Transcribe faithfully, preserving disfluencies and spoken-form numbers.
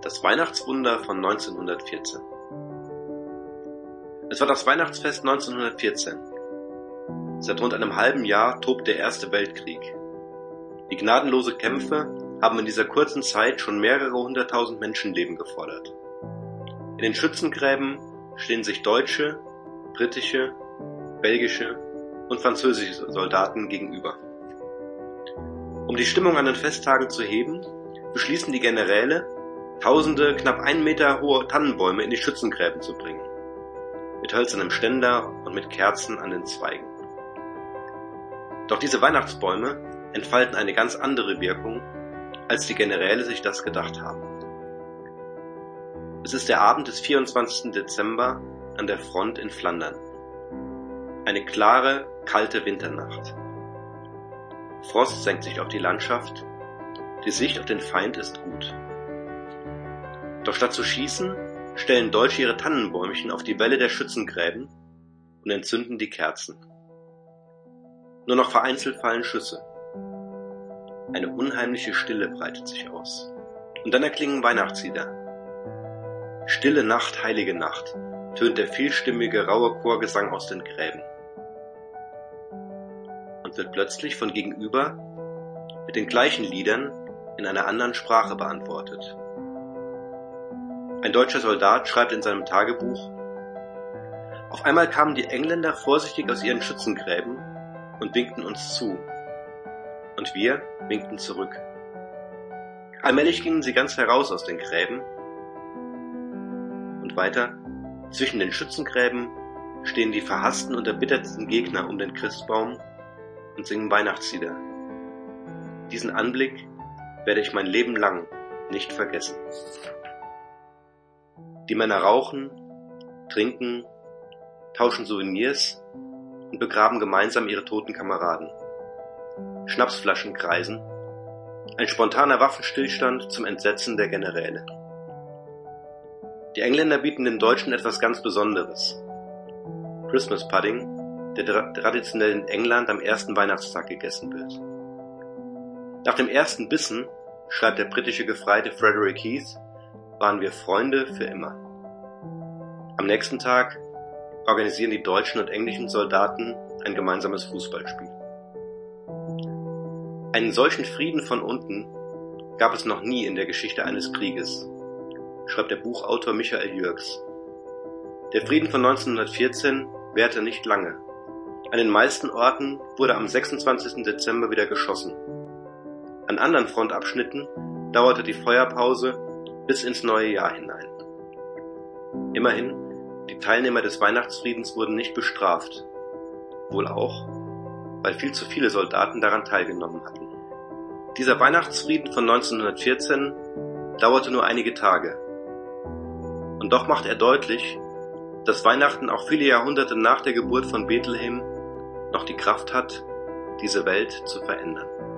Das Weihnachtswunder von neunzehnhundertvierzehn. Es war das Weihnachtsfest neunzehnhundertvierzehn. Seit rund einem halben Jahr tobt der Erste Weltkrieg. Die gnadenlose Kämpfe haben in dieser kurzen Zeit schon mehrere hunderttausend Menschenleben gefordert. In den Schützengräben stehen sich deutsche, britische, belgische und französische Soldaten gegenüber. Um die Stimmung an den Festtagen zu heben, beschließen die Generäle, tausende knapp einen Meter hohe Tannenbäume in die Schützengräben zu bringen, mit hölzernem Ständer und mit Kerzen an den Zweigen. Doch diese Weihnachtsbäume entfalten eine ganz andere Wirkung, als die Generäle sich das gedacht haben. Es ist der Abend des vierundzwanzigsten Dezember an der Front in Flandern. Eine klare, kalte Winternacht. Frost senkt sich auf die Landschaft, die Sicht auf den Feind ist gut. Doch statt zu schießen, stellen Deutsche ihre Tannenbäumchen auf die Wälle der Schützengräben und entzünden die Kerzen. Nur noch vereinzelt fallen Schüsse. Eine unheimliche Stille breitet sich aus. Und dann erklingen Weihnachtslieder. Stille Nacht, heilige Nacht, tönt der vielstimmige, raue Chorgesang aus den Gräben. Und wird plötzlich von gegenüber mit den gleichen Liedern in einer anderen Sprache beantwortet. Ein deutscher Soldat schreibt in seinem Tagebuch: Auf einmal kamen die Engländer vorsichtig aus ihren Schützengräben und winkten uns zu. Und wir winkten zurück. Allmählich gingen sie ganz heraus aus den Gräben. Und weiter, zwischen den Schützengräben stehen die verhassten und erbittertsten Gegner um den Christbaum und singen Weihnachtslieder. Diesen Anblick werde ich mein Leben lang nicht vergessen. Die Männer rauchen, trinken, tauschen Souvenirs und begraben gemeinsam ihre toten Kameraden. Schnapsflaschen kreisen, ein spontaner Waffenstillstand zum Entsetzen der Generäle. Die Engländer bieten den Deutschen etwas ganz Besonderes. Christmas Pudding, der tra- traditionell in England am ersten Weihnachtstag gegessen wird. Nach dem ersten Bissen, schreibt der britische Gefreite Frederick Heath, waren wir Freunde für immer. Am nächsten Tag organisieren die deutschen und englischen Soldaten ein gemeinsames Fußballspiel. Einen solchen Frieden von unten gab es noch nie in der Geschichte eines Krieges, schreibt der Buchautor Michael Jürgs. Der Frieden von neunzehnhundertvierzehn währte nicht lange. An den meisten Orten wurde am sechsundzwanzigsten Dezember wieder geschossen. An anderen Frontabschnitten dauerte die Feuerpause bis ins neue Jahr hinein. Immerhin, die Teilnehmer des Weihnachtsfriedens wurden nicht bestraft. Wohl auch, weil viel zu viele Soldaten daran teilgenommen hatten. Dieser Weihnachtsfrieden von neunzehnhundertvierzehn dauerte nur einige Tage. Und doch macht er deutlich, dass Weihnachten auch viele Jahrhunderte nach der Geburt von Bethlehem noch die Kraft hat, diese Welt zu verändern.